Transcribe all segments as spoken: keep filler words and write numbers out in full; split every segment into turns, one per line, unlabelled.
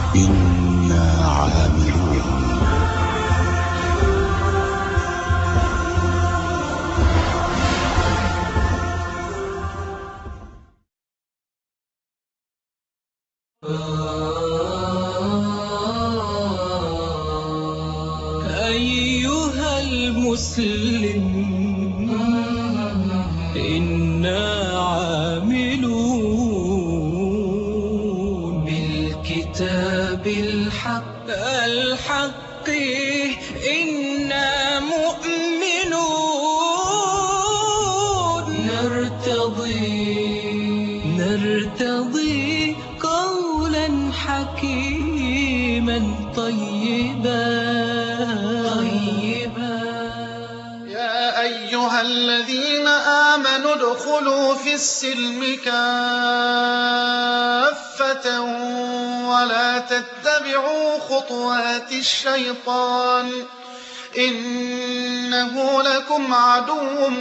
إنا عاملون.
أيها المسلم إنا عاملون بالكتاب الحق الحق إنا مؤمنون نرتضي نرتضي قولا حكيما طيبا طيبا.
يا أيها الذين آمنوا ادخلوا في السلم كافة ولا تتبعوا خطوات الشيطان إنه لكم عدو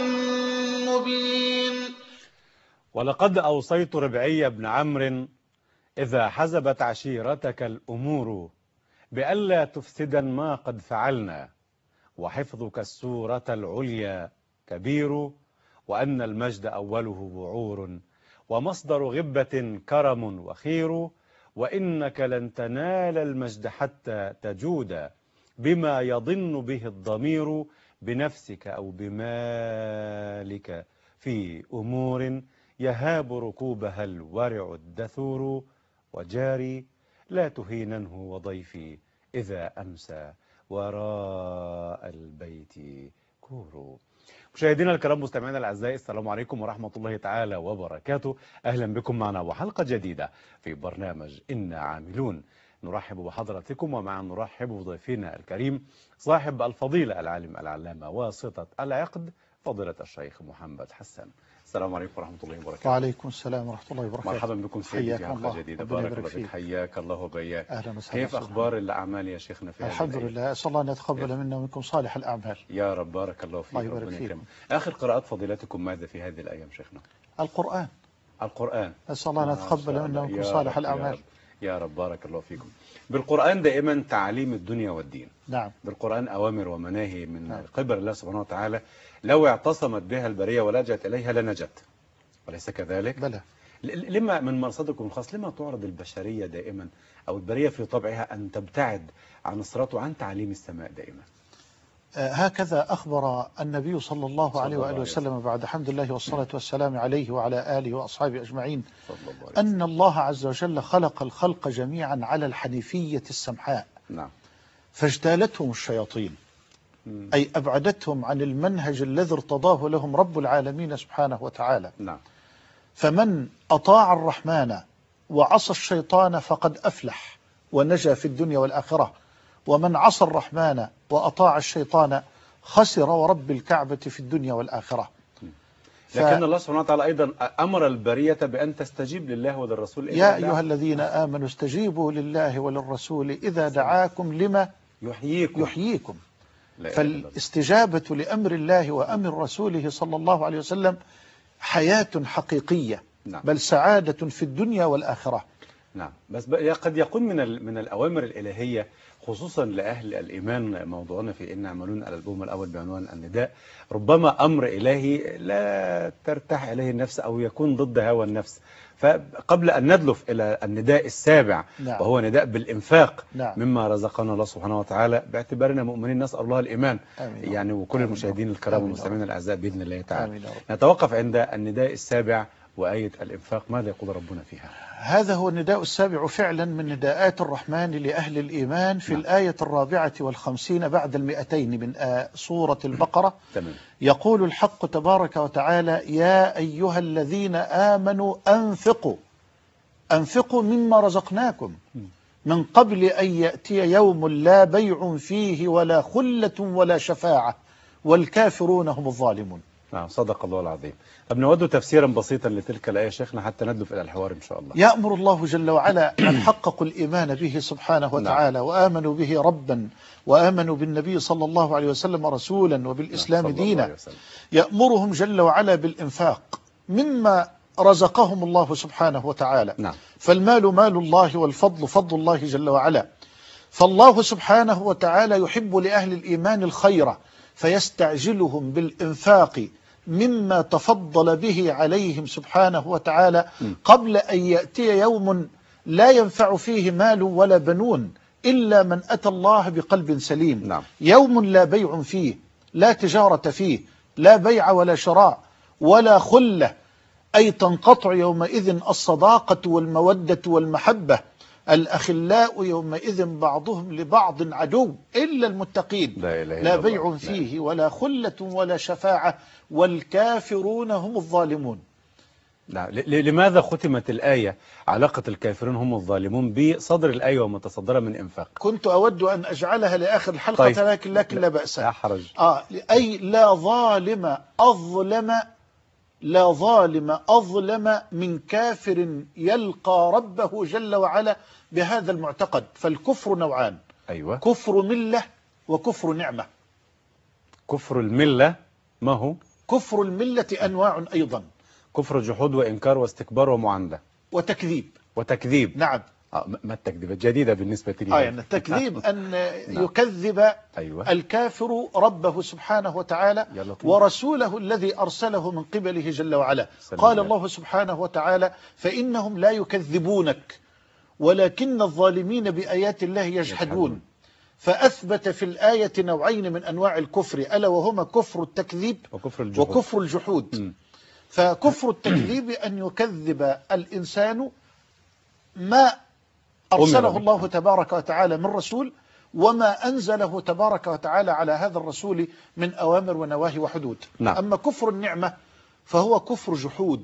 مبين.
ولقد أوصيت ربعي بن عمرو إذا حزبت عشيرتك الأمور بألا تفسدا ما قد فعلنا، وحفظك السورة العليا كبير، وأن المجد أوله بعور ومصدر غبة كرم وخير، وإنك لن تنال المجد حتى تجود بما يضن به الضمير بنفسك أو بمالك في أمور يهاب ركوبها الورع الدثور، وجاري لا تهيننه وضيفي إذا أمسى وراء البيت كور. مشاهدينا الكرام مستمعينا الأعزاء، السلام عليكم ورحمة الله تعالى وبركاته. أهلا بكم معنا وحلقة جديدة في برنامج إنا عاملون. نرحب بحضراتكم ومع نرحب بضيفنا الكريم صاحب الفضيلة العالم العلامة واسطة العقد فضيلة الشيخ محمد حسان. السلام عليكم ورحمة الله وبركاته.
وعليكم السلام ورحمة الله وبركاته.
مرحبا بكم سيدي في حلقة جديدة. بارك الله فيك. حياك الله وبياك.
أهلا وسهلا.
كيف أخبار الأعمال يا شيخنا في هذه
الحمد لله، أسأل الله أن يتقبل منا ومنكم صالح الأعمال
يا رب. بارك الله فيك.
الله يبارك فيك.
آخر قراءات فضيلتكم ماذا في هذه الأيام شيخنا؟
القرآن.
القرآن.
أسأل الله أن يتقبل منا ومنكم صالح الأعمال.
يا رب بارك الله فيكم. بالقرآن دائما تعليم الدنيا والدين.
نعم.
بالقرآن أوامر ومناهي من
نعم.
قبل الله سبحانه وتعالى، لو اعتصمت بها البرية ولجأت إليها لنجت، وليس كذلك؟
بلى.
لما من مرصدكم الخاص لما تعرض البشرية دائما أو البرية في طبعها أن تبتعد عن الصراط وعن تعليم السماء دائما؟
آه هكذا أخبر النبي صلى الله صلى عليه وآله وسلم بعد حمد الله والصلاة والسلام عليه وعلى آله وأصحابه أجمعين أن الله عز وجل خلق الخلق جميعا على الحنيفية السمحاء.
نعم.
فاجتالتهم الشياطين، م. أي أبعدتهم عن المنهج الذي ارتضاه لهم رب العالمين سبحانه وتعالى.
نعم.
فمن أطاع الرحمن وعصى الشيطان فقد أفلح ونجا في الدنيا والآخرة، ومن عصى الرحمن وأطاع الشيطان خسر ورب الكعبة في الدنيا والآخرة.
ف... لكن الله سبحانه وتعالى أيضا أمر البرية بأن تستجيب لله وللرسول.
يا أيها الذين آمنوا استجيبوا لله وللرسول إذا دعاكم لما
يحييكم,
يحييكم. فالاستجابة لأمر الله وأمر رسوله صلى الله عليه وسلم حياة حقيقية.
نعم.
بل سعادة في الدنيا والآخرة.
نعم. بس قد يكون من من الأوامر الإلهية خصوصا لأهل الإيمان، موضوعنا في إن عملون الألبوم الأول بعنوان النداء، ربما أمر إلهي لا ترتاح إليه النفس أو يكون ضد هوى النفس. فقبل أن ندلف إلى النداء السابع،
نعم.
وهو نداء بالإنفاق،
نعم.
مما رزقنا الله سبحانه وتعالى، باعتبارنا مؤمنين نسأل الله الإيمان.
آمين.
يعني وكل المشاهدين الكرام والمستمعين الأعزاء بإذن الله تعالى.
آمين.
نتوقف عند النداء السابع وآية الإنفاق، ماذا يقول ربنا فيها؟
هذا هو النداء السابع فعلا من نداءات الرحمن لأهل الإيمان في نعم. الآية الرابعة والخمسين بعد المئتين من سورة البقرة.
تمام.
يقول الحق تبارك وتعالى: يا أيها الذين آمنوا أنفقوا أنفقوا مما رزقناكم من قبل أن يأتي يوم لا بيع فيه ولا خلة ولا شفاعة والكافرون هم الظالمون.
نعم، صدق الله العظيم. طب نود تفسيرا بسيطا لتلك الآية شيخنا حتى ندلف إلى الحوار إن شاء الله.
يأمر الله جل وعلا من حققوا الإيمان به سبحانه وتعالى. نعم. وآمنوا به ربا وآمنوا بالنبي صلى الله عليه وسلم رسولا وبالإسلام نعم. دينا. يأمرهم جل وعلا بالإنفاق مما رزقهم الله سبحانه وتعالى.
نعم.
فالمال مال الله والفضل فضل الله جل وعلا. فالله سبحانه وتعالى يحب لأهل الإيمان الخير فيستعجلهم بالإنفاق مما تفضل به عليهم سبحانه وتعالى قبل أن يأتي يوم لا ينفع فيه مال ولا بنون إلا من أتى الله بقلب سليم.
نعم.
يوم لا بيع فيه، لا تجارة فيه، لا بيع ولا شراء ولا خلة، أي تنقطع يومئذ الصداقة والمودة والمحبة. الأخلاء يومئذ بعضهم لبعض عدو إلا المتقين.
لا, إله إلا
لا
الله.
بيع فيه ولا خلة ولا شفاعة والكافرون هم الظالمون.
نعم. لماذا ختمت الآية علاقة الكافرون هم الظالمون بصدر الآية ومتصدرة من إنفاق؟
كنت أود أن أجعلها لآخر الحلقة.
طيب.
لكن لكن لا بأس.
لا حرج.
آه أي لا ظالم أظلم لا ظالم أظلم من كافر يلقى ربه جل وعلا بهذا المعتقد. فالكفر نوعان.
أيوة.
كفر ملة وكفر نعمة.
كفر الملة ما هو؟
كفر الملة أنواع أيضا.
كفر جحود وإنكار واستكبار ومعاندة
وتكذيب.
وتكذيب.
نعم.
آه ما التكذيب الجديدة بالنسبة لي؟
آه يعني التكذيب أن
نعم.
يكذب
أيوة.
الكافر ربه سبحانه وتعالى ورسوله الذي أرسله من قبله جل وعلا. قال الله سبحانه وتعالى فإنهم لا يكذبونك ولكن الظالمين بآيات الله يجحدون. فأثبت في الآية نوعين من أنواع الكفر ألا وهما كفر التكذيب
وكفر الجحود,
وكفر الجحود.
م.
فكفر التكذيب أن يكذب الإنسان ما أرسله الله تبارك وتعالى من رسول وما أنزله تبارك وتعالى على هذا الرسول من أوامر ونواهي وحدود.
نعم.
أما كفر النعمة فهو كفر جحود،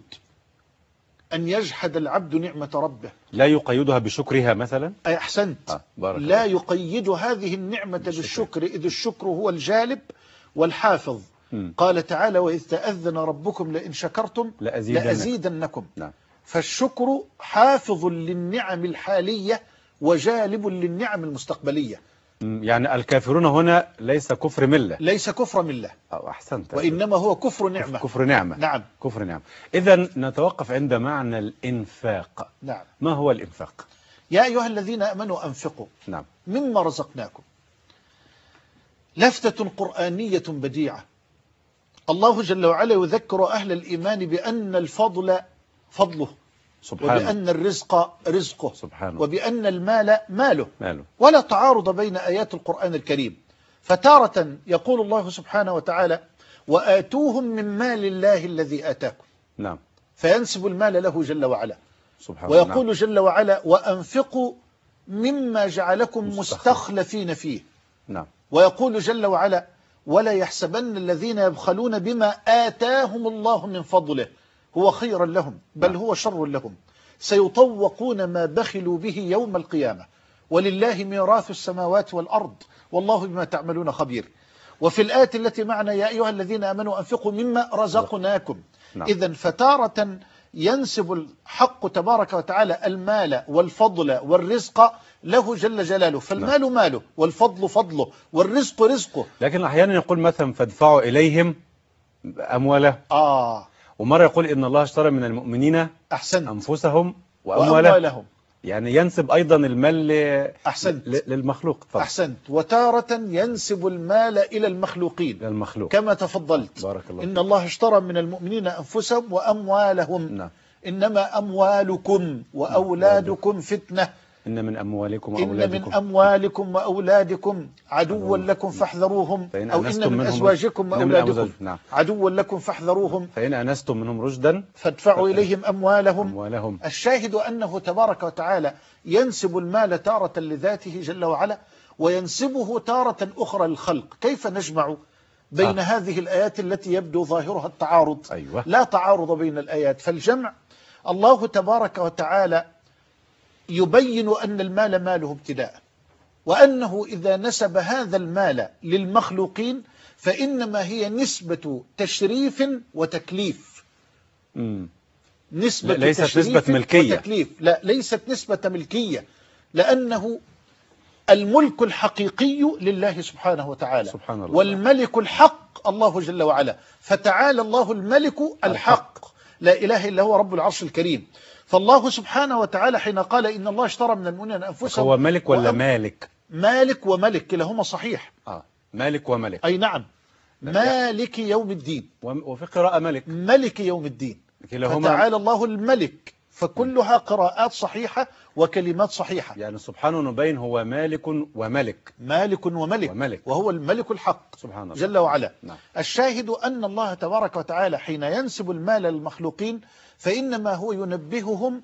أن يجحد العبد نعمة ربه.
لا يقيدها بشكرها مثلا.
أي أحسنت.
آه.
لا يقيد هذه النعمة بالشكر. بالشكر إذ الشكر هو الجالب والحافظ. م. قال تعالى وإذ تأذن ربكم لئن شكرتم لأزيدن. لأزيدنكم.
نعم.
فالشكر حافظ للنعم الحالية وجالب للنعم المستقبلية.
يعني الكافرون هنا ليس كفر ملة.
ليس كفر ملة.
أو أحسنت.
وإنما هو كفر نعمة.
كفر نعمة.
نعم.
كفر نعمة. إذن نتوقف عند معنى الإنفاق.
نعم.
ما هو الإنفاق؟
يا أيها الذين آمنوا أنفقوا.
نعم.
مما رزقناكم. لفتة قرآنية بديعة. الله جل وعلا يذكر أهل الإيمان بأن الفضل فضله سبحانه. وبأن الرزق رزقه سبحانه. وبأن المال ماله.
ماله.
ولا تعارض بين آيات القرآن الكريم. فتارة يقول الله سبحانه وتعالى وآتوهم من مال الله الذي آتاكم.
نعم.
فينسب المال له جل وعلا
سبحانه.
ويقول
نعم.
جل وعلا وأنفقوا مما جعلكم مستخلفين فيه.
نعم.
ويقول جل وعلا ولا يحسبن الذين يبخلون بما آتاهم الله من فضله هو خيرا لهم بل هو شر لهم سيطوقون ما بخلوا به يوم القيامة ولله ميراث السماوات والأرض والله بما تعملون خبير. وفي الآية التي معنا يا أيها الذين آمنوا أنفقوا مما رزقناكم. نعم. إذن فتارة ينسب الحق تبارك وتعالى المال والفضل والرزق له جل جلاله. فالمال نعم. ماله والفضل فضله والرزق رزقه.
لكن أحيانا يقول مثلا فادفعوا إليهم أمواله.
آه
ومرة يقول إن الله اشترى من المؤمنين
أحسنت.
أنفسهم وأموالهم. وأموالهم. يعني ينسب أيضا المال
أحسنت.
للمخلوق.
فضل. أحسنت. وتارة ينسب المال إلى المخلوقين
للمخلوق.
كما تفضلت.
بارك الله.
إن الله اشترى من المؤمنين أنفسهم وأموالهم.
نعم.
إنما أموالكم وأولادكم فتنة.
إن من أموالكم وأولادكم
إن من أموالكم وأولادكم عدوا لكم فاحذروهم.
فإن
أو إن من أزواجكم وأولادكم
نعم.
عدوا لكم فاحذروهم.
فإن أنستم منهم رشدا
فادفعوا إليهم أموالهم.
أموالهم.
الشاهد أنه تبارك وتعالى ينسب المال تارة لذاته جل وعلا وينسبه تارة أخرى للخلق. كيف نجمع بين آه. هذه الآيات التي يبدو ظاهرها التعارض؟
أيوة.
لا تعارض بين الآيات. فالجمع الله تبارك وتعالى يبين أن المال ماله ابتداء وأنه إذا نسب هذا المال للمخلوقين فإنما هي نسبة تشريف وتكليف.
مم.
نسبة
ليست
تشريف
نسبة ملكية.
وتكليف. لا ليست نسبة ملكية لأنه الملك الحقيقي لله سبحانه وتعالى
سبحان الله.
والملك الحق الله جل وعلا. فتعالى الله الملك الحق. لا إله إلا هو رب العرش الكريم. فالله سبحانه وتعالى حين قال إن الله اشترى من المؤمنين أنفسهم،
هو ملك ولا
وأم-
مالك؟
مالك وملك كلاهما صحيح.
آه مالك وملك.
أي نعم، مالك يوم الدين،
وفي قراءة ملك
ملك يوم الدين.
كلاهما.
فتعالى الله الملك، فكلها قراءات صحيحة وكلمات صحيحة.
يعني سبحانه نبين هو مالك وملك.
مالك وملك,
وملك.
وهو الملك الحق
سبحان الله
جل وعلا.
نعم.
الشاهد أن الله تبارك وتعالى حين ينسب المال للمخلوقين فإنما هو ينبههم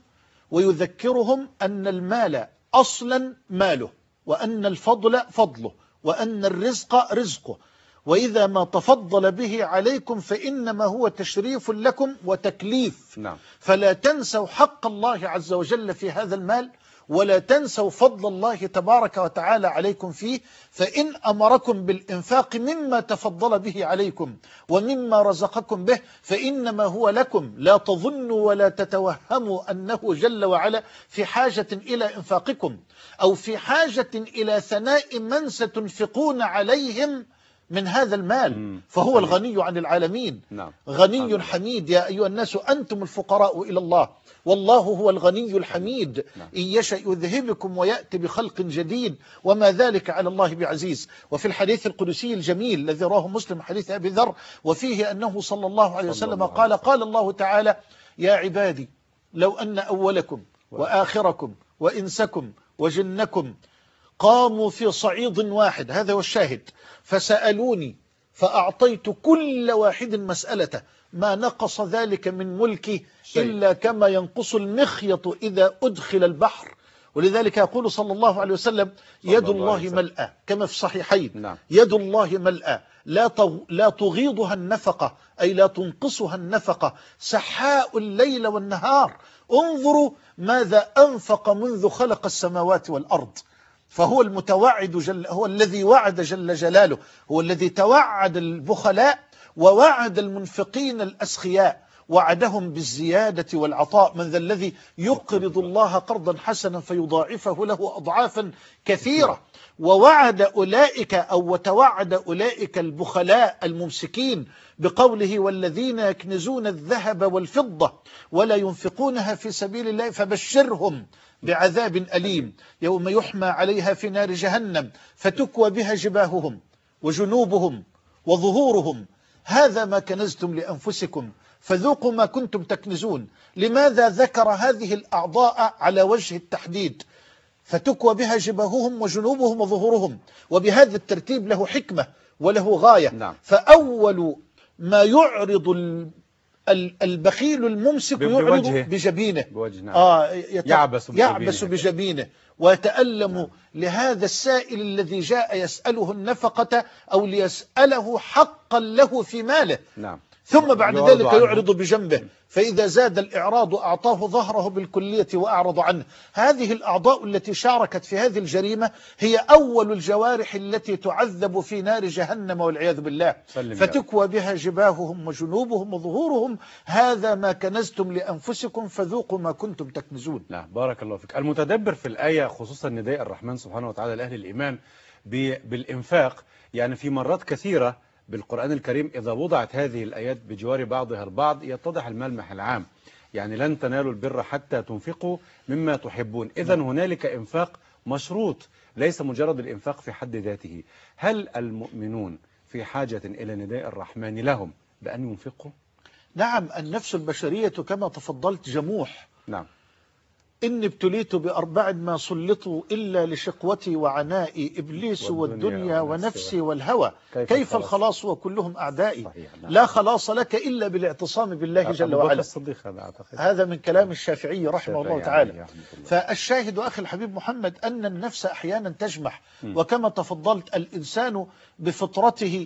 ويذكرهم أن المال أصلا ماله، وأن الفضل فضله، وأن الرزق رزقه، وإذا ما تفضل به عليكم فإنما هو تشريف لكم وتكليف.
نعم.
فلا تنسوا حق الله عز وجل في هذا المال، ولا تنسوا فضل الله تبارك وتعالى عليكم فيه. فإن أمركم بالإنفاق مما تفضل به عليكم ومما رزقكم به فإنما هو لكم، لا تظنوا ولا تتوهموا أنه جل وعلا في حاجة إلى إنفاقكم أو في حاجة إلى ثناء من ستنفقون عليهم من هذا المال، فهو الغني عن العالمين.
نعم.
غني حميد. يا أيها الناس أنتم الفقراء إلى الله والله هو الغني الحميد.
نعم.
إن يشأ يذهبكم ويأتي بخلق جديد وما ذلك على الله بعزيز. وفي الحديث القدسي الجميل الذي رواه مسلم حديث أبي ذر وفيه أنه صلى الله عليه وسلم قال قال الله تعالى يا عبادي لو أن أولكم وآخركم وإنسكم وجنكم قاموا في صعيد واحد، هذا هو الشاهد، فسألوني فأعطيت كل واحد مسألته ما نقص ذلك من ملكي إلا كما ينقص المخيط إذا أدخل البحر. ولذلك يقول صلى الله عليه وسلم يد الله ملأى كما في الصحيحين.
نعم.
يد الله ملأى لا لا تغيضها النفقة، أي لا تنقصها النفقة، سحاء الليل والنهار. انظروا ماذا أنفق منذ خلق السماوات والأرض. فهو المتوعد جل، هو الذي وعد جل جلاله، هو الذي توعد البخلاء ووعد المنفقين الأسخياء، وعدهم بالزيادة والعطاء. من ذا الذي يقرض الله قرضا حسنا فيضاعفه له أضعافا كثيرة. ووعد أولئك أو وتوعد أولئك البخلاء الممسكين بقوله والذين يكنزون الذهب والفضة ولا ينفقونها في سبيل الله فبشرهم بعذاب أليم يوم يحمى عليها في نار جهنم فتكوى بها جباههم وجنوبهم وظهورهم هذا ما كنزتم لأنفسكم فذوقوا ما كنتم تكنزون. لماذا ذكر هذه الأعضاء على وجه التحديد؟ فتكوى بها جباههم وجنوبهم وظهورهم، وبهذا الترتيب له حكمة وله غاية.
نعم.
فأول ما يعرض البخيل الممسك يعرض بجبينه،
بوجه.
آه
يعبس بجبينه,
يعبس بجبينه ويتألم. نعم. لهذا السائل الذي جاء يسأله النفقة أو ليسأله حقا له في ماله.
نعم.
ثم بعد ذلك يعرض بجنبه، فإذا زاد الإعراض أعطاه ظهره بالكلية وأعرض عنه. هذه الأعضاء التي شاركت في هذه الجريمة هي أول الجوارح التي تعذب في نار جهنم والعياذ بالله. فتكوى بها جباههم وجنوبهم وظهورهم هذا ما كنزتم لأنفسكم فذوقوا ما كنتم تكنزون.
نعم بارك الله فيك. المتدبر في الآية خصوصا نداء الرحمن سبحانه وتعالى لأهل الإيمان بالإنفاق، يعني في مرات كثيرة بالقرآن الكريم إذا وضعت هذه الآيات بجوار بعضها البعض يتضح الملمح العام. يعني لن تنالوا البر حتى تنفقوا مما تحبون. إذا هنالك إنفاق مشروط، ليس مجرد الإنفاق في حد ذاته. هل المؤمنون في حاجة إلى نداء الرحمن لهم بأن ينفقوا؟
نعم. النفس البشرية كما تفضلت جموح.
نعم.
إني ابتليت بأربع ما سلطوا إلا لشقوتي وعنائي إبليس والدنيا, والدنيا ونفسي والهوى كيف, كيف الخلاص وكلهم أعدائي؟ نعم. لا خلاص لك إلا بالاعتصام بالله جل وعلا.
هذا,
هذا من كلام الشافعي رحمه الله تعالى. فالشاهد أخي الحبيب محمد أن النفس أحيانا تجمح، وكما تفضلت الإنسان بفطرته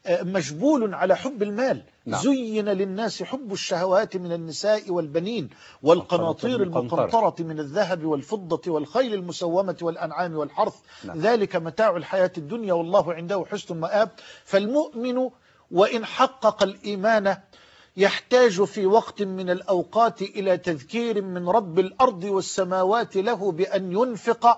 مجبول على حب المال. نعم. زين للناس حب الشهوات من النساء والبنين والقناطير المقنطرة من الذهب والفضة والخيل المسومة والأنعام والحرث. نعم. ذلك متاع الحياة الدنيا والله عنده حسن المآب. فالمؤمن وإن حقق الإيمان يحتاج في وقت من الأوقات إلى تذكير من رب الأرض والسماوات له بأن ينفق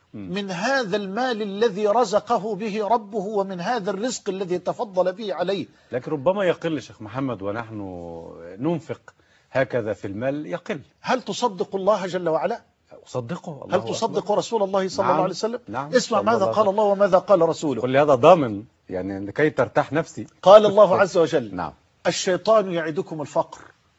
من هذا المال الذي رزقه به ربه ومن هذا الرزق الذي تفضل به عليه.
لكن ربما يقل شيخ محمد ونحن ننفق هكذا في المال يقل.
هل تصدق الله جل وعلا؟
أصدقه. الله
هل تصدق
أكبر.
رسول الله صلى
نعم.
الله عليه وسلم؟
نعم.
اسمع
صلى
ماذا
الله
قال الله وماذا قال رسوله.
كل هذا ضامن يعني لكي ترتاح نفسي.
قال الله عز وجل:
نعم.
الشيطان يعدكم الفقر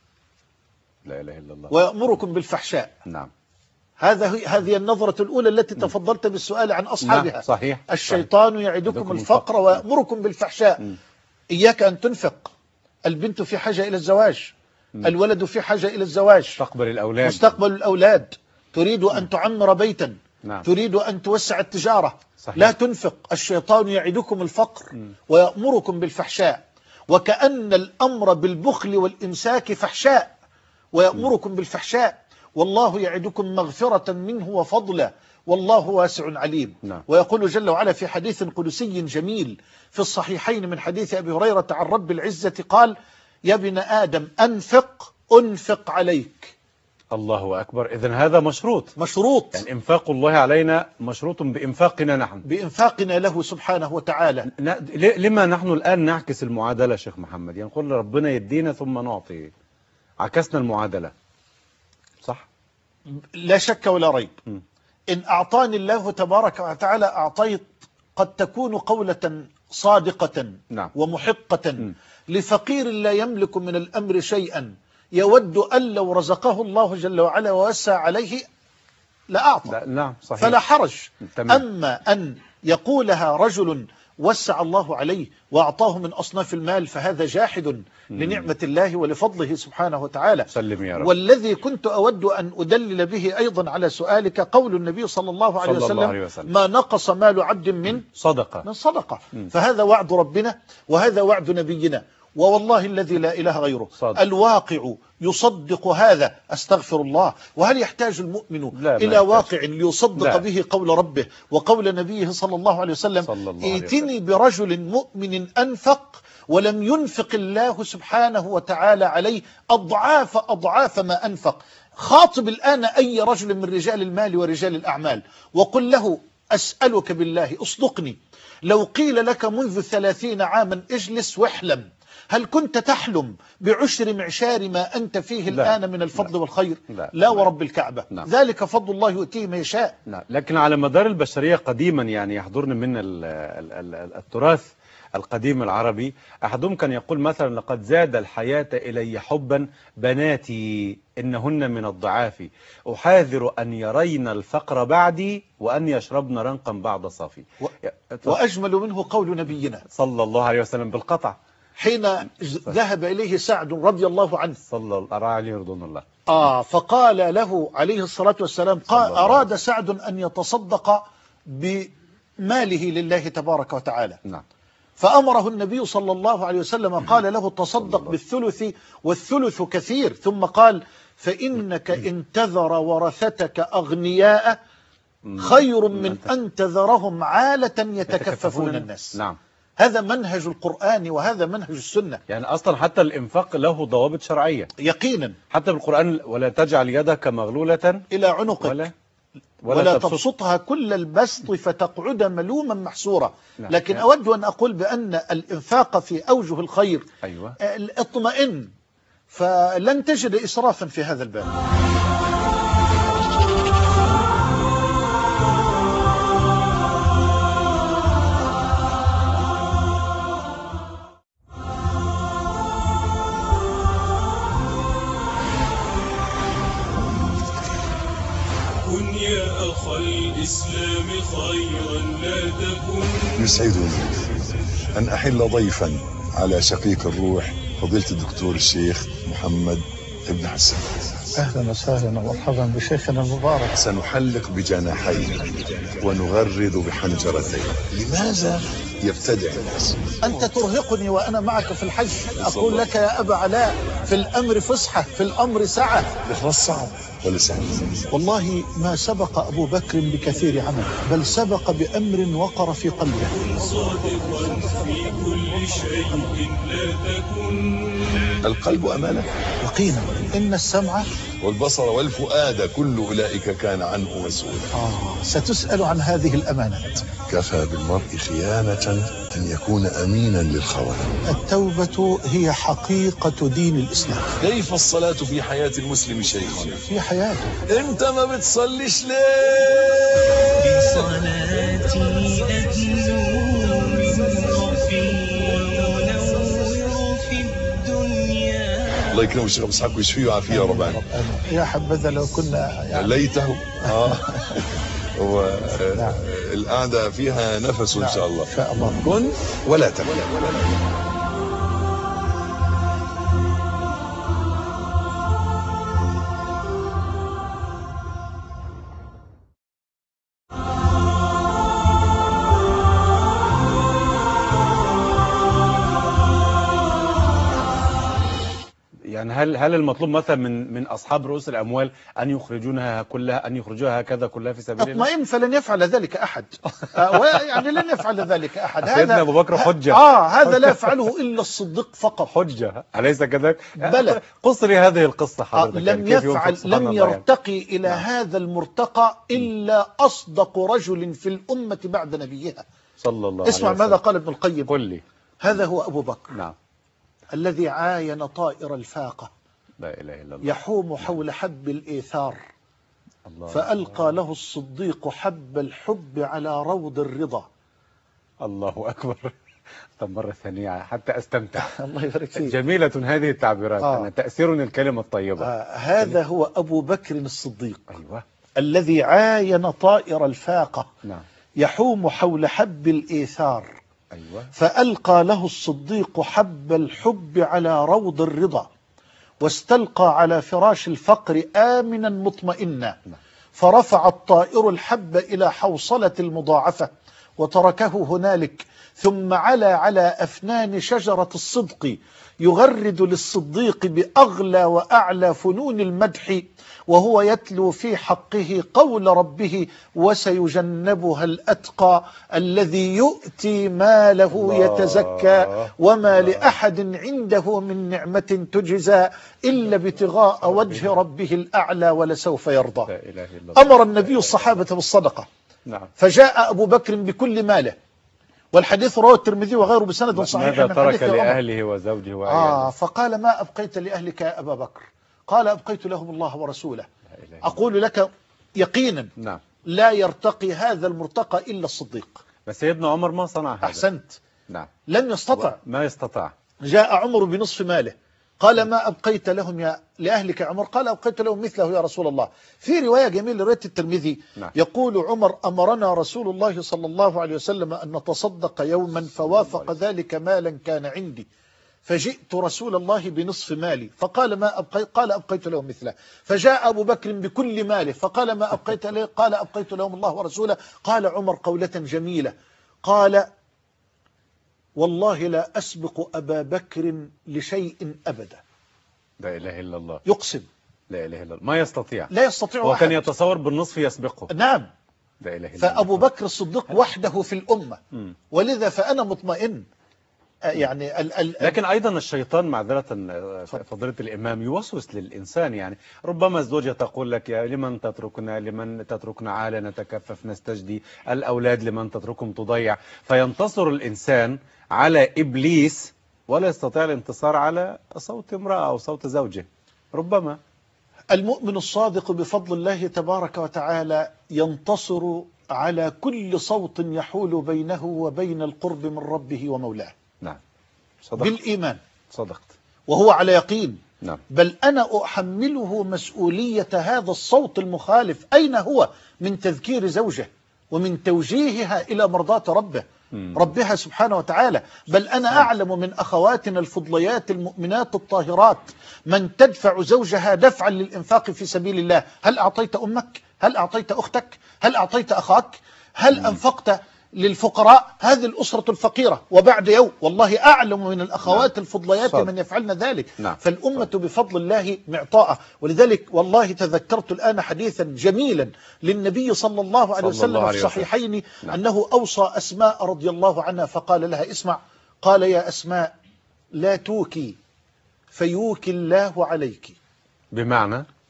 لا إله إلا الله.
ويأمركم بالفحشاء.
نعم.
هذا هذه النظرة الأولى التي تفضلت بالسؤال عن أصحابها.
نعم. صحيح.
الشيطان يعدكم الفقر ويأمركم بالفحشاء.
م.
إياك أن تنفق. البنت في حاجة إلى الزواج، م. الولد في حاجة إلى الزواج،
مستقبل الأولاد
مستقبل الأولاد، تريد أن تعمر بيتا،
نعم.
تريد أن توسع التجارة،
صحيح.
لا تنفق. الشيطان يعدكم الفقر
م.
ويأمركم بالفحشاء، وكأن الأمر بالبخل والإمساك فحشاء، ويأمركم بالفحشاء. والله يعدكم مغفرة منه وفضلا والله واسع عليم.
نعم.
ويقول جل وعلا في حديث قدسي جميل في الصحيحين من حديث أبي هريرة عن رب العزة قال: يا ابن آدم أنفق أنفق عليك.
الله أكبر. إذن هذا مشروط
مشروط
يعني إنفاق الله علينا مشروط بإنفاقنا نحن،
بإنفاقنا له سبحانه وتعالى.
لما نحن الآن نعكس المعادلة شيخ محمد، يعني نقول ربنا يدينا ثم نعطي، عكسنا المعادلة. صح؟
لا شك ولا ريب.
م.
إن أعطاني الله تبارك وتعالى أعطيت، قد تكون قولة صادقة
نعم.
ومحقة
م.
لفقير لا يملك من الأمر شيئا، يود أن لو رزقه الله جل وعلا ووسع عليه لأعطى.
نعم صحيح.
فلا حرج.
تمام.
أما أن يقولها رجل وسع الله عليه وأعطاه من أصناف المال فهذا جاحد م. لنعمة الله ولفضله سبحانه وتعالى.
سلم يا رب.
والذي كنت أود أن أدلل به أيضا على سؤالك قول النبي صلى الله عليه,
صلى
وسلم,
الله عليه وسلم: ما
نقص مال عبد من
صدقة
من صدقة.
م.
فهذا وعد ربنا وهذا وعد نبينا، ووالله الذي لا إله غيره
صدق.
الواقع يصدق هذا. أستغفر الله. وهل يحتاج المؤمن إلى واقع ليصدق لا. به قول ربه وقول نبيه صلى الله عليه وسلم: ائتني برجل مؤمن أنفق ولم ينفق الله سبحانه وتعالى عليه أضعاف أضعاف ما أنفق. خاطب الآن أي رجل من رجال المال ورجال الأعمال وقل له: أسألك بالله اصدقني، لو قيل لك منذ ثلاثين عاما اجلس واحلم، هل كنت تحلم بعشر معشار ما أنت فيه لا. الآن من الفضل لا. والخير؟ لا, لا ورب الكعبة. لا. ذلك فضل الله يؤتيه ما يشاء.
لا. لكن على مدار البشرية قديما يعني يحضرنا من التراث القديم العربي، أحدهم كان يقول مثلا: لقد زاد الحياة إلي حبا بناتي إنهن من الضعاف، أحاذر أن يرين الفقر بعدي وأن يشربن رنقا بعد صافي.
و... وأجمل منه قول نبينا
صلى الله عليه وسلم بالقطع
حين ذهب إليه سعد رضي الله عنه
صلى الله عليه رضوان الله
آه فقال له عليه الصلاة والسلام: قال أراد سعد أن يتصدق بماله لله تبارك وتعالى.
نعم.
فأمره النبي صلى الله عليه وسلم قال له: تصدق بالثلث والثلث كثير. ثم قال: فإنك إن تذر ورثتك أغنياء خير من أن تذرهم عالة يتكففون الناس.
نعم.
هذا منهج القرآن وهذا منهج السنة.
يعني أصلا حتى الإنفاق له ضوابط شرعية
يقينا.
حتى بالقرآن: ولا تجعل يدك مغلولة
إلى عنقك ولا,
ولا,
ولا تبسطها كل البسط فتقعد ملوما محسورا.
نعم.
لكن أود أن أقول بأن الإنفاق في أوجه الخير
أيوة.
اطمئن، فلن تجد إسرافا في هذا الباب.
الإسلام خيرا لا تكن.
يسعدني أن أحل ضيفا على شقيق الروح فضيلة الدكتور الشيخ محمد ابن حسن.
أهلا وسهلا ومرحبا بشيخنا المبارك.
سنحلق بجناحين ونغرد بحنجرتين. لماذا يبتدع الناس؟
أنت ترهقني وأنا معك في الحج. أقول لك يا أبا علاء: في الأمر فسحة، في الأمر سعة.
الإخلاص صعب ولا سهل؟
والله ما سبق أبو بكر بكثير عمل، بل سبق بأمر وقر في قلبه.
صادقا في كل شيء لا تكن.
القلب أمانة.
يقينا. إن السمع
والبصر والفؤاد كل أولئك كان عنه مسؤولا.
آه ستسأل عن هذه الأمانات.
كفى بالمرء خيانة أن يكون أمينا للخوان.
التوبة هي حقيقة دين الإسلام.
كيف الصلاة في حياة المسلم شيخنا؟
في حياته.
أنت ما بتصليش ليه؟
بصلاتي أدنو من ربي ونور في الدنيا.
الله يكرمك الشيخ ابو اسحاق ويشفيه ويعافيه يا رب العالمين.
يا حبذا لو كنا يعني
ليته اه والقعده فيها نفس ان شاء الله.
ان شاء الله.
كن ولا تكن.
يعني هل هل المطلوب مثلا من من اصحاب رؤوس الاموال ان يخرجونها كلها ان يخرجوها هكذا كلها في سبيل الله؟
اطمئن فلن يفعل ذلك احد. آه يعني لن يفعل ذلك احد.
سيدنا ابو بكر حجه.
اه هذا لا يفعله الا الصديق فقط.
حجه اليس كذلك؟
بلى.
قصري هذه القصه حضرتك.
آه لم يفعل لم يرتقي يعني. الى نعم. هذا المرتقى الا اصدق رجل في الامه بعد نبيها
صلى الله
اسمع
عليه وسلم.
ماذا قال ابن القيم.
قل لي.
هذا هو ابو بكر.
نعم.
الذي عاين طائر الفاقة
لا إله إلا الله.
يحوم حول حب الإيثار الله فألقى الله. له الصديق حب الحب على روض الرضا.
الله أكبر. طب مرة ثانية حتى أستمتع.
الله يبارك فيك.
جميلة هذه التعبيرات.
آه.
أنا تأثيرني الكلمة الطيبة.
آه. هذا هو أبو بكر الصديق.
أيوة.
الذي عاين طائر الفاقة.
نعم.
يحوم حول حب الإيثار.
أيوة.
فألقى له الصديق حب الحب على روض الرضا واستلقى على فراش الفقر آمنا مطمئنا. فرفع الطائر الحب إلى حوصلة المضاعفة وتركه هنالك ثم علا على أفنان شجرة الصدق يغرد للصديق بأغلى وأعلى فنون المدح وهو يتلو في حقه قول ربه وسيجنبها الأتقى الذي يؤتي ماله يتزكى وما لأحد عنده من نعمة تجزى إلا ابتغاء وجه ربه الأعلى ولسوف يرضى. أمر النبي الصحابة بالصدقة.
نعم.
فجاء أبو بكر بكل ماله والحديث رواه الترمذي وغيره بسند صحيح.
ماذا ترك لأهله وزوجه وعياله؟
آه فقال ما أبقيت لأهلك يا أبا بكر؟ قال أبقيت لهم الله ورسوله. أقول لك يقينا
نعم.
لا يرتقي هذا المرتقى إلا الصديق.
بس سيدنا عمر ما صنع هذا.
أحسنت.
نعم.
لم يستطع.
ما يستطاع.
جاء عمر بنصف ماله قال ما أبقيت لهم يا لأهلك يا عمر؟ قال أبقيت لهم مثله يا رسول الله. في رواية جميلة رواية الترمذي
نعم.
يقول عمر أمرنا رسول الله صلى الله عليه وسلم أن نتصدق يوما فوافق ذلك مالا كان عندي فجئت رسول الله بنصف مالي فقال ما أبقيت؟ قال أبقيت لهم مثله. فجاء أبو بكر بكل ماله فقال ما أبقيت له؟ قال أبقيت لهم الله ورسوله. قال عمر قولة جميلة قال والله لا أسبق أبا بكر لشيء أبدا.
لا إله إلا الله.
يقسم.
لا إله إلا الله. ما يستطيع.
لا يستطيع.
هو كان يتصور بالنصف يسبقه.
نعم.
لا إله إلا
فأبو بكر الصديق وحده في الأمة
م.
ولذا فأنا مطمئن. يعني ال ال
لكن أيضا الشيطان معذرة فضيلة الإمام يوسوس للإنسان. يعني ربما الزوجة تقول لك يا لمن تتركنا لمن تتركنا عالة نتكفف نستجدي الأولاد لمن تتركهم تضيع فينتصر الإنسان على إبليس ولا يستطيع الانتصار على صوت امرأة أو صوت زوجه. ربما
المؤمن الصادق بفضل الله تبارك وتعالى ينتصر على كل صوت يحول بينه وبين القرب من ربه ومولاه.
نعم. صدقت.
بالإيمان.
صدقت.
وهو على يقين.
نعم.
بل أنا أحمله مسؤولية هذا الصوت المخالف أين هو من تذكير زوجه ومن توجيهها إلى مرضاة ربه م. ربها سبحانه وتعالى. بل أنا أعلم من أخواتنا الفضليات المؤمنات الطاهرات من تدفع زوجها دفعا للإنفاق في سبيل الله. هل أعطيت أمك؟ هل أعطيت أختك؟ هل أعطيت أخاك؟ هل م. أنفقت للفقراء؟ هذه الأسرة الفقيرة وبعد يوم والله أعلم من الأخوات نعم. الفضليات صد. من يفعلن ذلك نعم. فالأمة صد. بفضل الله معطاءة. ولذلك والله تذكرت الآن حديثا جميلا للنبي صلى الله عليه وسلم الله في الصحيحين نعم. أنه أوصى أسماء رضي الله عنها فقال لها اسمع قال يا أسماء لا توكي فيوكي الله عليك.
بمعنى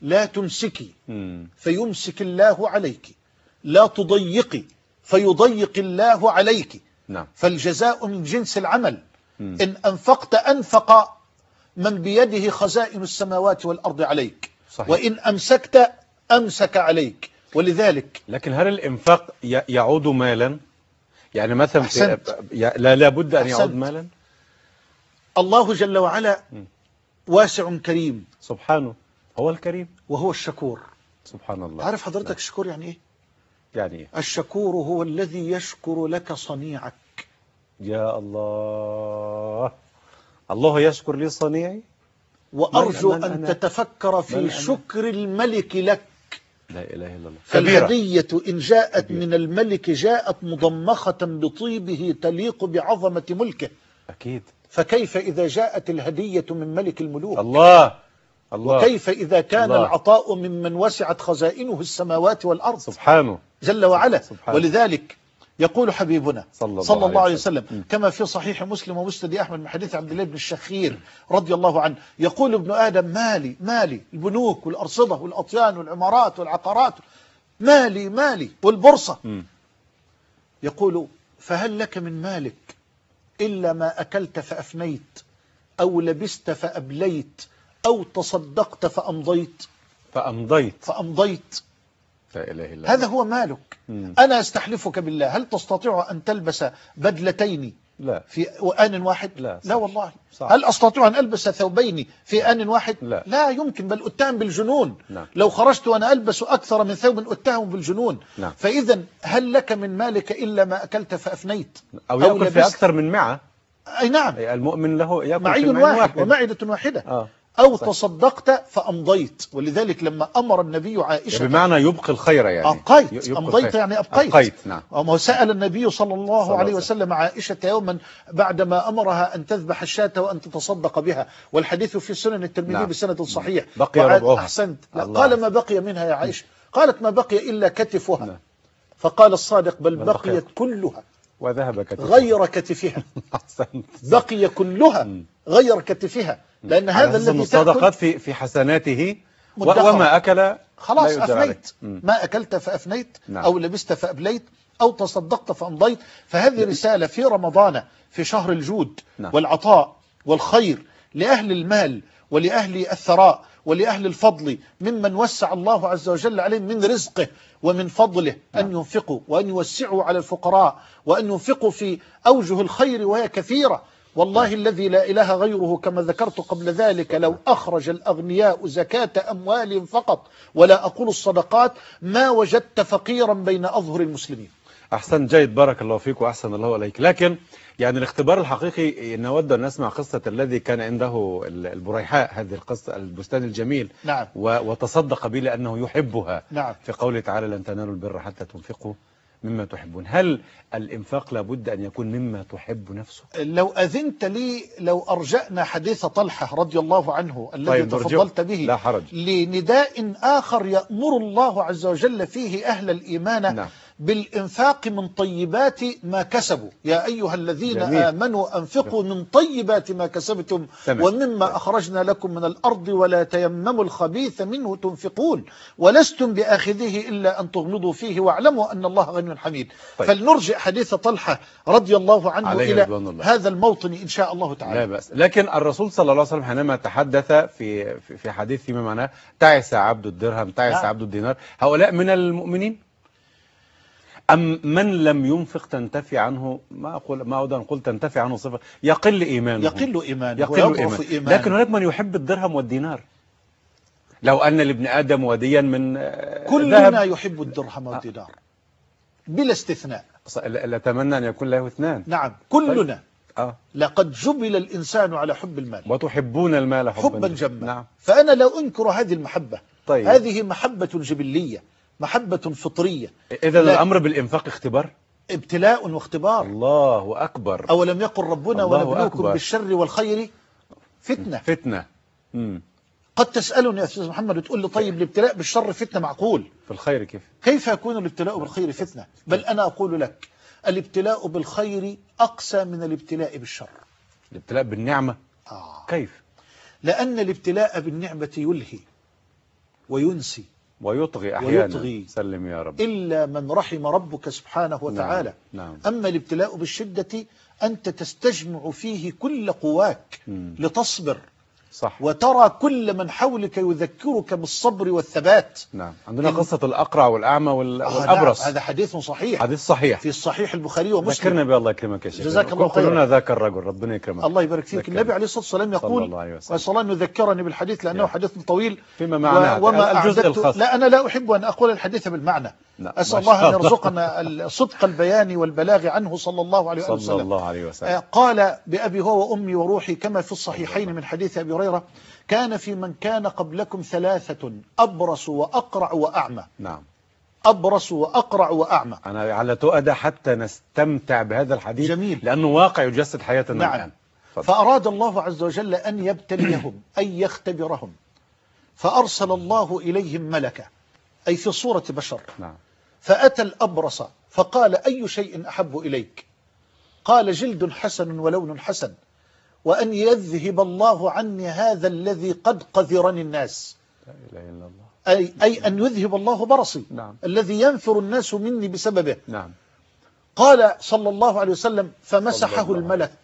لا تمسكي
مم.
فيمسك الله عليك، لا تضيقي فيضيق الله عليك.
نعم.
فالجزاء من جنس العمل.
مم.
إن أنفقت أنفق من بيده خزائن السماوات والأرض عليك،
صحيح.
وإن أمسكت أمسك عليك. ولذلك
لكن هل الإنفاق ي- يعود مالا؟ يعني مثلا في
أحسنت.
ي- لا لابد أن يعود
أحسنت.
مالا.
الله جل وعلا
مم.
واسع كريم،
سبحانه هو الكريم.
وهو الشكور.
سبحان الله.
عارف حضرتك
نعم.
الشكور يعني إيه؟
يعني إيه؟
الشكور هو الذي يشكر لك صنيعك.
يا الله، الله يشكر لي صنيعي.
وأرجو
من- من
أن
أنا؟
تتفكر
من
في
أنا؟
شكر الملك لك.
لا إله إلا الله. كبيرة.
فالهدية إن جاءت
كبيرة.
من الملك جاءت مضمخة بطيبه تليق بعظمة ملكه،
أكيد.
فكيف إذا جاءت الهدية من ملك الملوك؟
الله الله.
وكيف إذا كان
الله.
العطاء ممن وسعت خزائنه السماوات والأرض
سبحانه
جل وعلا.
سبحانه.
ولذلك يقول حبيبنا
صلى الله
صلى الله
عليه
عليه
وسلم.
وسلم كما في صحيح مسلم ومسند أحمد من حديث عبد الله بن الشخير رضي الله عنه، يقول ابن آدم مالي مالي، البنوك والأرصدة والأطيان والعمارات والعقارات، مالي مالي والبورصة.
مم.
يقول فهل لك من مالك إلا ما أكلت فأفنيت، أو لبست فأبليت، أو تصدقت فأمضيت
فأمضيت.
فأمضيت
لا إله إلا الله.
هذا هو مالك.
مم.
أنا أستحلفك بالله، هل تستطيع أن تلبس بدلتين
لا
في آن واحد؟
لا,
لا والله.
صح.
هل أستطيع أن ألبس ثوبين في آن واحد؟
لا.
لا يمكن، بل أتهم بالجنون.
نعم.
لو خرجت وأنا ألبس أكثر من ثوب أتهم بالجنون.
نعم.
فإذا هل لك من مالك إلا ما أكلت فأفنيت،
أو يأكل في
لبست؟
أكثر من معة.
أي نعم،
أي المؤمن له يأكل
معي
في
واحد,
معين واحد.
ومعدة واحدة.
آه.
أو
صحيح.
تصدقت فأمضيت. ولذلك لما أمر النبي عائشة
بمعنى يبقي الخير يعني.
أبقيت.
يبقي
أمضيت
الخير.
يعني أبقيت.
أبقيت. نعم.
وما سأل النبي صلى الله
صلى
عليه
الله
وسلم عائشة يوما بعدما أمرها أن تذبح الشاة وأن تتصدق بها، والحديث في سنن الترمذي
نعم.
بسند صحيح.
بقي
وعاد-
ربعها.
أحسنت. لا،
الله
قال
عز.
ما بقي منها يا عائشة؟ قالت ما بقي إلا كتفها.
نعم.
فقال الصادق بل
بل
بقيت
بقيت.
كلها
وذهب كتفه.
غير كتفها.
أحسنت.
بقي كلها
مم.
غير كتفها، لأن
على
هذا
أساس إن
الذي
الصدقات
تأكل
في في حسناته و-
مدخر.
وما أكل لا
خلاص
يؤجر عليه.
أفنيت.
مم.
ما أكلت فأفنيت،
نعم.
أو لبست فأبليت، أو تصدقت فأمضيت. فهذه رسالة في رمضان، في شهر الجود
نعم.
والعطاء والخير لأهل المال ولأهل الثراء ولأهل الفضل، ممن وسع الله عز وجل عليهم من رزقه ومن فضله، أن ينفقوا وأن يوسعوا على الفقراء وأن ينفقوا في أوجه الخير وهي كثيرة. والله الذي لا إله غيره كما ذكرت قبل ذلك، لو أخرج الأغنياء زكاة أموالهم فقط ولا أقول الصدقات ما وجدت فقيرا بين أظهر المسلمين.
أحسن، جيد، بارك الله فيك وأحسن الله إليك. لكن يعني الاختبار الحقيقي نود أن نسمع قصة الذي كان عنده البريحاء، هذه القصة البستان الجميل.
نعم.
و- وتصدق به لأنه يحبها.
نعم.
في قوله تعالى لن تنالوا البر حتى تنفقوا مما تحبون. هل الإنفاق لابد أن يكون مما تحب نفسه؟
لو أذنت لي لو أرجأنا حديث طلحة رضي الله عنه الذي
طيب نرجعه.
تفضلت به
لا حرج.
لنداء آخر يأمر الله عز وجل فيه أهل الإيمان
نعم.
بالإنفاق من طيبات ما كسبوا. يا أيها الذين
جميل.
آمنوا أنفقوا من طيبات ما كسبتم
تمام.
ومما أخرجنا لكم من الأرض ولا تيمموا الخبيث منه تنفقون ولستم بآخذه إلا أن تغمضوا فيه واعلموا أن الله غني حميد.
طيب.
فلنرجع حديث طلحة رضي الله عنه
عليه
إلى
رضوان الله.
هذا الموطن إن شاء الله تعالى.
لا بأس. لكن الرسول صلى الله عليه وسلم حينما تحدث في في في حديث فيما معناه تعس عبد الدرهم تعس
نعم.
عبد الدينار، هؤلاء من المؤمنين أم من لم ينفق تنتفي عنه؟ ما أقول ما أود أن أقول تنتفي عنه صفة، يقل إيمانه
يقل إيمانه
يقل
ويضعف
إيمانه.
إيمانه.
لكن هناك من يحب الدرهم والدينار. لو أن لابن آدم وديا من
كلنا
ذهب،
يحب الدرهم والدينار بلا استثناء.
لأتمنى أن يكون له اثنان.
نعم كلنا.
آه.
لقد جبل الإنسان على حب المال
وتحبون المال حبا,
حبا جما.
نعم.
فأنا لا أنكر هذه المحبة.
طيب.
هذه محبة جبلية، محبة فطرية.
إذا
لا.
الأمر بالإنفاق اختبار.
ابتلاء واختبار.
الله أكبر.
أولم يقل ربنا
الله
ونبلوكم
أكبر.
بالشر والخير فتنة.
فتنة. مم.
قد تسألني يا أستاذ محمد وتقول لي طيب الابتلاء بالشر فتنة، معقول؟
في الخير كيف؟
كيف يكون الابتلاء بالخير فتنة؟ بل أنا أقول لك الابتلاء بالخير أقسى من الابتلاء بالشر.
الابتلاء بالنعمة.
آه.
كيف؟
لأن الابتلاء بالنعمة يلهي وينسي
ويطغي أحيانا.
ويطغي.
سلم يا رب.
إلا من رحم ربك سبحانه وتعالى.
نعم. نعم.
أما الابتلاء بالشدة أنت تستجمع فيه كل قواك
مم.
لتصبر،
صح.
وترى كل من حولك يذكرك بالصبر والثبات.
نعم. عندنا
إن...
قصة الأقرع والأعمى وال...
آه
والأبرص.
نعم. هذا حديث صحيح،
حديث صحيح
في الصحيح البخاري ومسلم.
ذكرنا بالله يكرمك يا شيخ.
جزاك الله خيرا.
كلنا ذاك الرجل، ربنا يكرمك.
الله يبارك فيك.
ذكرنا.
النبي عليه الصلاة والسلام يقول، وصلى أن يذكرني بالحديث لأنه
يا.
حديث طويل
فيما معناه
وما
الجزء
أعددت.
الخاص.
لا أنا لا أحب أن أقول الحديث بالمعنى.
لا.
أسأل الله أن يرزقنا صدق البيان والبلاغ عنه صلى الله عليه وسلم.
صلى الله عليه وسلم.
قال بأبي هو وأمي وروحي كما في الصحيحين من حديث أبي هريرة: كان في من كان قبلكم ثلاثة أبرص وأقرع وأعمى.
نعم.
أبرص وأقرع وأعمى.
أنا على تؤدى حتى نستمتع بهذا الحديث.
جميل.
لأنه واقع يجسد حياتنا
نعم.
الآن.
فأراد الله عز وجل أن يبتليهم، أن يختبرهم، فأرسل الله إليهم ملكا، أي في صورة بشر.
نعم.
فأتى الأبرص فقال: أي شيء أحب إليك؟ قال: جلد حسن ولون حسن، وأن يذهب الله عني هذا الذي قد قذرني الناس.
لا إله إلا الله.
أي, أي أن يذهب الله برصي.
نعم.
الذي ينفر الناس مني بسببه.
نعم.
قال صلى الله عليه وسلم: فمسحه الملك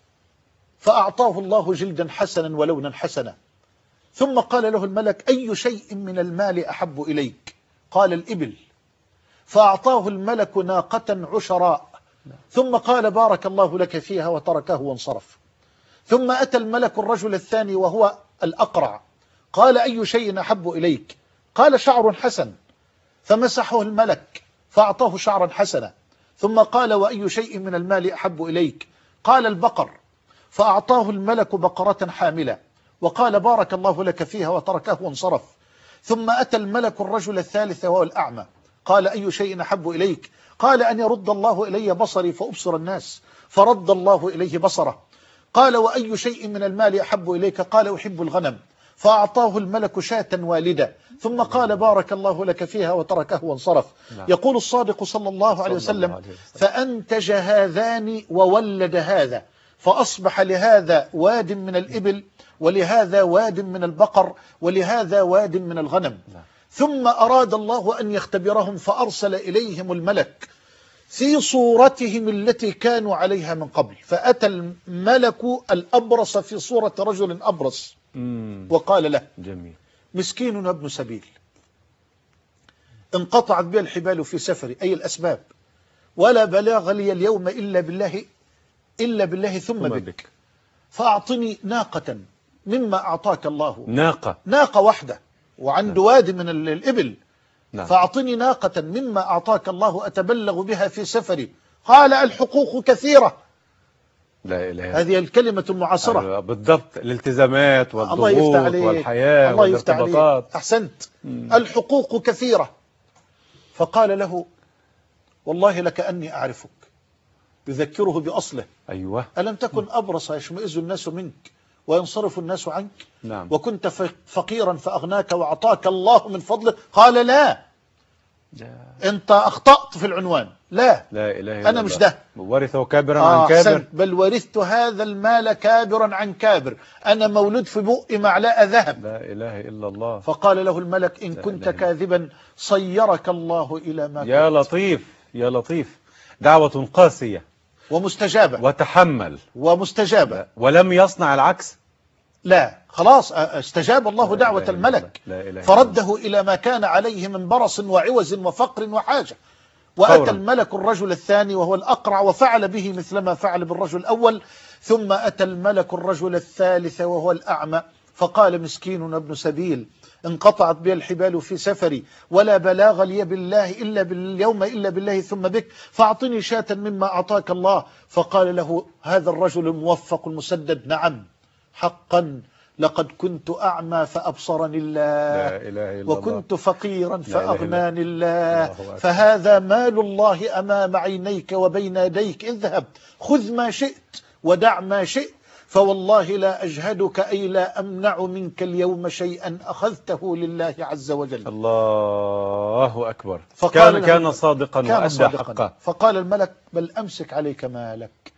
فأعطاه الله جلدا حسنا ولونا حسنا. ثم قال له الملك: أي شيء من المال أحب إليك؟ قال: الإبل. فأعطاه الملك ناقة عشراء. ثم قال: بارك الله لك فيها، وتركه وانصرف. ثم أتى الملك الرجل الثاني وهو الأقرع. قال: أي شيء أحب إليك؟ قال: شعر حسن. فمسحه الملك فأعطاه شعرا حسنا. ثم قال: وأي شيء من المال أحب إليك؟ قال: البقر. فأعطاه الملك بقرة حاملة وقال: بارك الله لك فيها، وتركه وانصرف. ثم أتى الملك الرجل الثالث وهو الأعمى. قال: أي شيء أحب إليك؟ قال: أن يرد الله إلي بصري فأبصر الناس. فرد الله إليه بصره. قال: وأي شيء من المال أحب إليك؟ قال: أحب الغنم. فأعطاه الملك شاة والدة. ثم قال: بارك الله لك فيها، وتركه وانصرف.
نعم.
يقول الصادق صلى الله عليه وسلم: فأنتج هذان وولد هذا، فأصبح لهذا واد من الإبل، ولهذا واد من البقر، ولهذا واد من الغنم.
نعم.
ثم أراد الله أن يختبرهم فأرسل إليهم الملك في صورتهم التي كانوا عليها من قبل. فأتى الملك الأبرص في صورة رجل أبرص
مم.
وقال له:
جميل.
مسكين وابن سبيل، انقطعت بي الحبال في سفري، أي الأسباب، ولا بلاغ لي اليوم إلا بالله إلا بالله ثم, ثم بك. بك فأعطني ناقة مما أعطاك الله.
ناقة
ناقة واحدة وعنده واد من الإبل.
نعم.
فأعطني ناقة مما أعطاك الله أتبلغ بها في سفري. قال: الحقوق كثيرة.
لا إله.
هذه الكلمة المعاصرة.
أيوة بالضبط، الالتزامات
الله يفتح
والضغوط
عليك.
والحياة
الله يفتح
والارتباطات.
عليك. أحسنت.
مم.
الحقوق كثيرة. فقال له: والله لكأني أعرفك. يذكره بأصله.
أيوة.
ألم تكن أبرص يشمئز الناس منك وينصرف الناس عنك؟
نعم.
وكنت فقيرا فأغناك وأعطاك الله من فضله؟ قال: لا.
لا.
أنت أخطأت في العنوان. لا
لا إله إلا
أنا مش ده.
ورثه كابرا
آه
عن كابر.
بل ورثت هذا المال كابرا عن كابر. أنا مولود في بؤ معلاء ذهب.
لا إله إلا الله.
فقال له الملك: إن كنت كاذبا صيرك الله إلى ما
يا
كنت.
لطيف يا لطيف. دعوة قاسية
ومستجابة.
وتحمل
ومستجابة.
ولم يصنع العكس.
لا خلاص استجاب الله دعوة الملك فرده إلى ما كان عليه من برص وعوز وفقر وحاجة. وأتى الملك الرجل الثاني وهو الأقرع وفعل به مثلما فعل بالرجل الأول. ثم أتى الملك الرجل الثالث وهو الأعمى فقال: مسكين ابن سبيل، انقطعت بي الحبال في سفري، ولا بلاغ لي بالله إلا باليوم إلا بالله ثم بك، فأعطني شاة مما أعطاك الله. فقال له هذا الرجل الموفق المسدد: نعم حقا، لقد كنت أعمى فأبصرني الله،
لا إله إلا
وكنت
الله.
فقيرا فأغناني الله،
الله
فهذا مال الله أمام عينيك وبين يديك، اذهب خذ ما شئت ودع ما شئت، فوالله لا أجهدك أي لا أمنع منك اليوم شيئا أخذته لله عز وجل.
الله أكبر.
فقال
كان, كان صادقا
كان
وأدى
صادقا.
حقه.
فقال الملك: بل أمسك عليك مالك،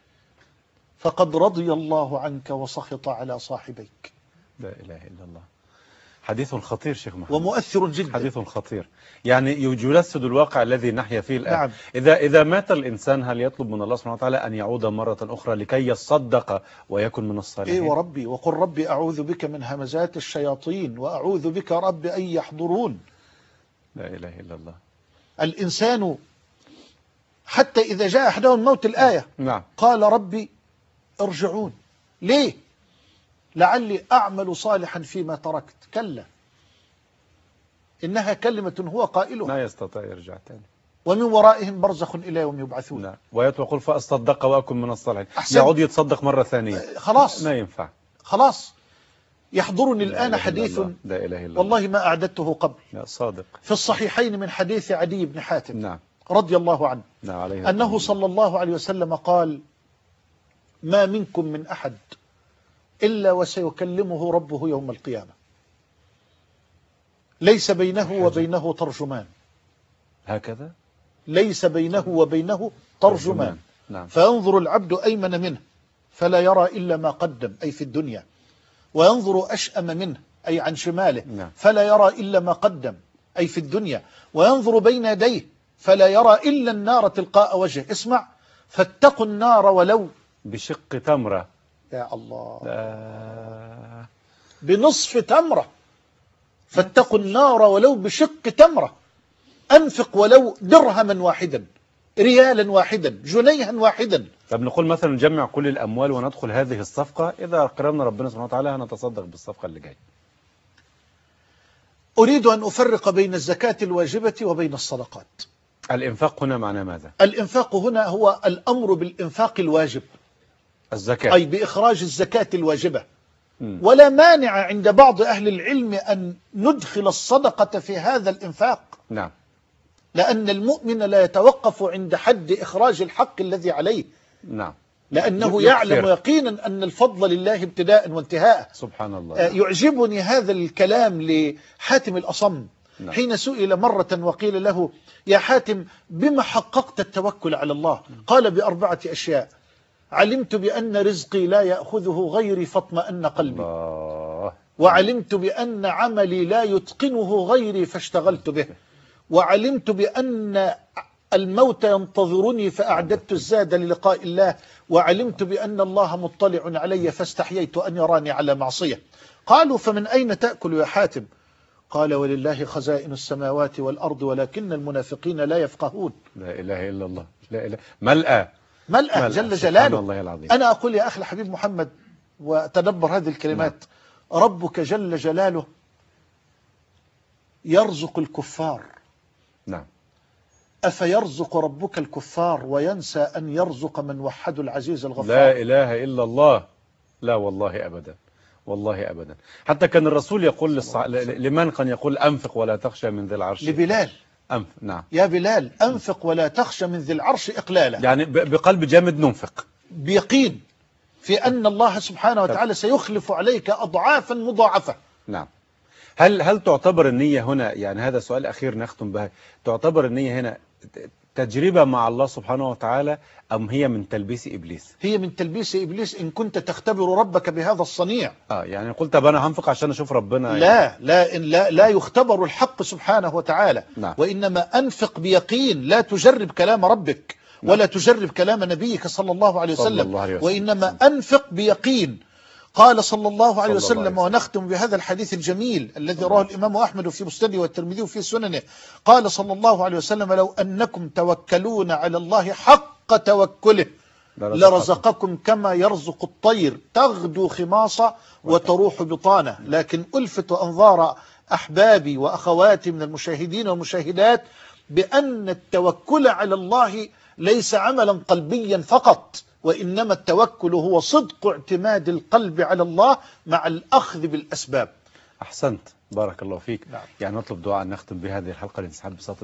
فقد رضي الله عنك وسخط على صاحبيك.
لا إله إلا الله. حديث خطير شيخ محمد،
ومؤثر جدا.
حديث خطير، يعني يجسد الواقع الذي نحيا فيه الآن.
نعم.
إذا إذا مات الإنسان هل يطلب من الله سبحانه وتعالى أن يعود مرة أخرى لكي يصدق ويكون من الصالحين؟
إيه وربي، وقل ربي أعوذ بك من همزات الشياطين وأعوذ بك رب أن يحضرون.
لا إله إلا الله.
الإنسان حتى إذا جاء أحدهم موت الآية
نعم.
قال ربي ارجعون. ليه؟ لعلي أعمل صالحا فيما تركت. كلا، إنها كلمة هو قائلها
ما يستطيع يرجع تاني.
ومن ورائهم برزخ إلى يوم يبعثون.
نعم. ويقول فأصدق وأكن من الصالحين.
أحسن.
يعود يتصدق مرة ثانية.
خلاص
ما ينفع.
خلاص. يحضرني
لا
الآن
إله إلا
حديث
الله. لا إله إلا الله.
والله ما أعددته قبل.
لا صادق.
في الصحيحين من حديث عدي بن حاتم
نعم.
رضي الله عنه
نعم عليه
أنه صلى الله عليه وسلم قال: ما منكم من أحد إلا وسيكلمه ربه يوم القيامة، ليس بينه وبينه ترجمان.
هكذا؟
ليس بينه وبينه ترجمان.
نعم.
فينظر العبد أيمن منه فلا يرى إلا ما قدم، أي في الدنيا، وينظر أشأم منه أي عن شماله
نعم.
فلا يرى إلا ما قدم، أي في الدنيا، وينظر بين يديه فلا يرى إلا النار تلقاء وجهه. اسمع: فاتقوا النار ولو
بشق تمرة.
يا الله.
لا.
بنصف تمرة. فاتقوا النار ولو بشق تمرة. أنفق ولو درهما واحدا، ريالا واحدا، جنيها واحدا.
طب نقول مثلا نجمع كل الأموال وندخل هذه الصفقة، إذا أكرمنا ربنا سبحانه وتعالى هنتصدق بالصفقة اللي جاية.
أريد أن أفرق بين الزكاة الواجبة وبين الصدقات.
الإنفاق هنا معناه ماذا؟
الإنفاق هنا هو الأمر بالإنفاق الواجب،
الزكاة،
أي بإخراج الزكاة الواجبة.
م.
ولا مانع عند بعض أهل العلم أن ندخل الصدقة في هذا الإنفاق.
نعم.
لأن المؤمن لا يتوقف عند حد إخراج الحق الذي عليه.
نعم.
لأنه
يكفر.
يعلم يقينا أن الفضل لله ابتداء وانتهاء.
سبحان الله.
يعجبني هذا الكلام لحاتم الأصم.
نعم.
حين سئل مرة وقيل له: يا حاتم بما حققت التوكل على الله؟ قال: بأربعة أشياء: علمت بأن رزقي لا يأخذه غيري فاطمأن قلبي،
الله.
وعلمت بأن عملي لا يتقنه غيري فاشتغلت به، وعلمت بأن الموت ينتظرني فأعددت الزاد للقاء الله، وعلمت بأن الله مطلع علي فاستحييت أن يراني على معصية. قالوا: فمن أين تأكل يا حاتم؟ قال: ولله خزائن السماوات والأرض ولكن المنافقين لا يفقهون.
لا إله إلا الله. لا إله. ملأ
ملأ, ملأ جل جلاله.
الله العظيم.
أنا أقول يا أخي الحبيب محمد، وتدبر هذه الكلمات: نعم. ربك جل جلاله يرزق الكفار.
نعم.
أفيرزق ربك الكفار وينسى أن يرزق من وحد العزيز الغفار؟
لا إله إلا الله. لا والله أبدا، والله أبدا. حتى كان الرسول يقول للصع... لمن كان يقول: أنفق ولا تخشى من ذي العرش.
لبلال.
أنف... نعم.
يا بلال أنفق ولا تخشى من ذي العرش إقلالا.
يعني ب... بقلب جامد ننفق،
بيقين في أن الله سبحانه وتعالى سيخلف عليك أضعافا مضاعفة.
نعم. هل هل تعتبر النية هنا، يعني هذا سؤال أخير نختم به، تعتبر النية هنا تجربة مع الله سبحانه وتعالى أم هي من تلبيس إبليس؟
هي من تلبيس إبليس إن كنت تختبر ربك بهذا الصنيع.
آه يعني قلت طب أنا هنفق عشان أشوف ربنا.
لا
يعني.
لا, إن لا لا يختبر الحق سبحانه وتعالى.
نعم.
وإنما أنفق بيقين، لا تجرب كلام ربك. نعم. ولا تجرب كلام نبيك صلى الله عليه وسلم,
الله عليه وسلم.
وإنما أنفق بيقين. قال صلى الله عليه
صلى الله
وسلم،
عليه
ونختم بهذا الحديث الجميل الذي رواه الإمام أحمد في مسنده والترمذي في سننه. قال صلى الله عليه وسلم: لو أنكم توكلون على الله حق توكله لرزقكم كما يرزق الطير تغدو خماصة وتروح بطانة. لكن ألفت أنظار أحبابي وأخواتي من المشاهدين والمشاهدات بأن التوكل على الله ليس عملا قلبيا فقط، وإنما التوكل هو صدق اعتماد القلب على الله مع الأخذ بالأسباب.
أحسنت، بارك الله فيك.
نعم.
يعني نطلب دعاء نختم بهذه الحلقة لانسحاب بساط الوقت.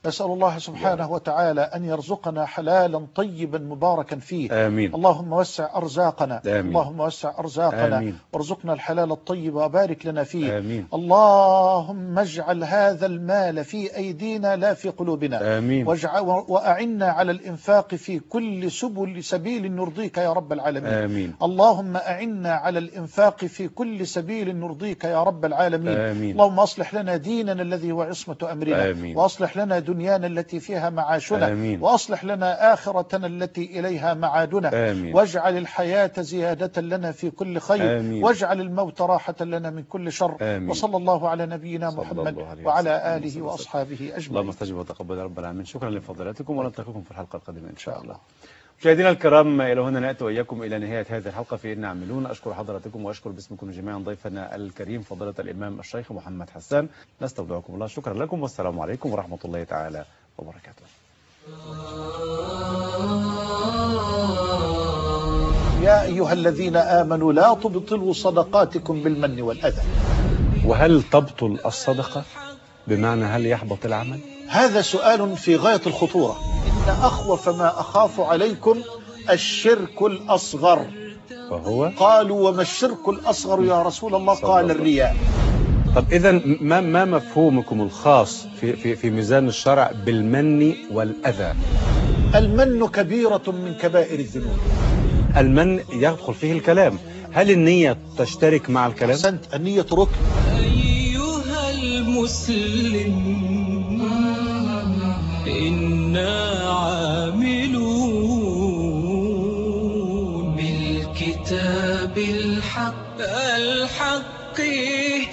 نسأل الله سبحانه وتعالى أن يرزقنا حلالا طيبا مباركا فيه.
آمين.
اللهم وسع أرزاقنا.
آمين.
اللهم وسع أرزاقنا.
آمين.
وارزقنا الحلال الطيب وبارك لنا فيه.
آمين.
اللهم اجعل هذا المال في أيدينا لا في قلوبنا.
آمين.
واجعل وأعنا على الإنفاق في كل سبل سبيل نرضيك يا رب العالمين.
آمين.
اللهم أعنا على الإنفاق في كل سبيل نرضيك يا رب العالمين.
آمين.
اللهم أصلح لنا ديننا الذي هو عصمة أمرنا.
آمين.
وأصلح لنا دنيانا التي فيها معاشنا.
آمين.
وأصلح لنا آخرتنا التي إليها معادنا.
آمين.
واجعل الحياة زيادة لنا في كل خير.
آمين.
واجعل الموت راحة لنا من كل شر.
آمين.
وصلى الله على نبينا
صلى
محمد
الله عليه
وعلى
وسلم.
آله وأصحابه
اللهم
أجمعين.
استجب وتقبل يا رب العالمين. شكرا لفضيلتكم ونلتقيكم في الحلقة القادمة إن شاء الله.
الله.
مشاهدينا الكرام، إلى هنا نأتي وإياكم إلى نهاية هذه الحلقة في إن عاملون. أشكر حضراتكم وأشكر باسمكم جميعا ضيفنا الكريم فضيلة الإمام الشيخ محمد حسان. نستودعكم الله. شكرا لكم والسلام عليكم ورحمة الله تعالى وبركاته.
يا أيها الذين آمنوا لا تبطلوا صدقاتكم بالمن والأذى.
وهل تبطل الصدقة؟ بمعنى هل يحبط العمل؟
هذا سؤال في غاية الخطورة. إن أخوف ما أخاف عليكم الشرك الأصغر.
وهو؟
قالوا وما الشرك الأصغر يا رسول الله؟ قال الرياء.
طب إذا ما ما مفهومكم الخاص في في في ميزان الشرع بالمن والأذى؟
المن كبيرة من كبائر الذنوب.
المن يدخل فيه الكلام، هل النية تشترك مع الكلام؟
أحسنت، النية ركن.
أيها المسلم إنا عاملون بالكتاب الحق الحق